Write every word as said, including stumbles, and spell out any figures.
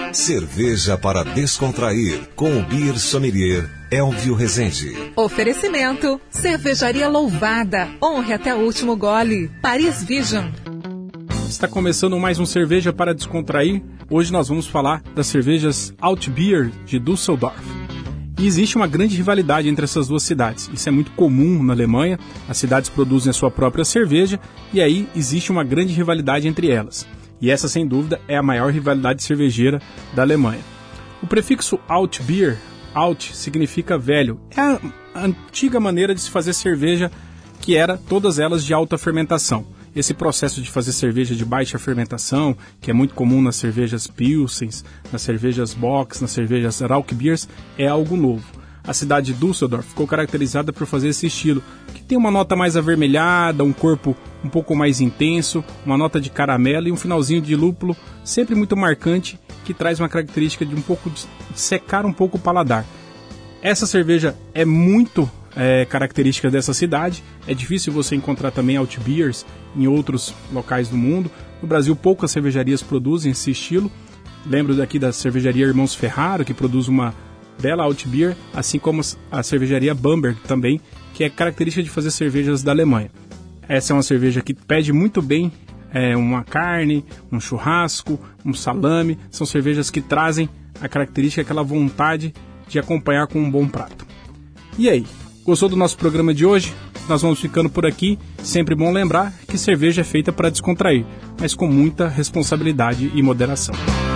Cerveja para descontrair, com o Beer Sommelier Elvio Rezende. Oferecimento: Cervejaria Louvada. Honre até o último gole. Paris Vision. Está começando mais um Cerveja para Descontrair. Hoje nós vamos falar das cervejas Altbier de Düsseldorf. E existe uma grande rivalidade entre essas duas cidades. Isso é muito comum na Alemanha. As cidades produzem a sua própria cerveja e aí existe uma grande rivalidade entre elas. E essa, sem dúvida, é a maior rivalidade cervejeira da Alemanha. O prefixo Altbier, Alt, significa velho. É a antiga maneira de se fazer cerveja, que era todas elas de alta fermentação. Esse processo de fazer cerveja de baixa fermentação, que é muito comum nas cervejas Pilsens, nas cervejas Bock, nas cervejas Rauchbiers, é algo novo. A cidade de Düsseldorf ficou caracterizada por fazer esse estilo, que tem uma nota mais avermelhada, um corpo um pouco mais intenso, uma nota de caramelo e um finalzinho de lúpulo sempre muito marcante, que traz uma característica de um pouco de secar um pouco o paladar. Essa cerveja é muito é, característica dessa cidade. É difícil você encontrar também Altbiers em outros locais do mundo. No Brasil, poucas cervejarias produzem esse estilo. Lembro daqui da cervejaria Irmãos Ferraro, que produz uma bela Altbier, assim como a cervejaria Bamberg também, que é característica de fazer cervejas da Alemanha. Essa é uma cerveja que pede muito bem é, uma carne, um churrasco, um salame. São cervejas que trazem a característica, aquela vontade de acompanhar com um bom prato. E aí, gostou do nosso programa de hoje? Nós vamos ficando por aqui. Sempre bom lembrar que cerveja é feita para descontrair, mas com muita responsabilidade e moderação.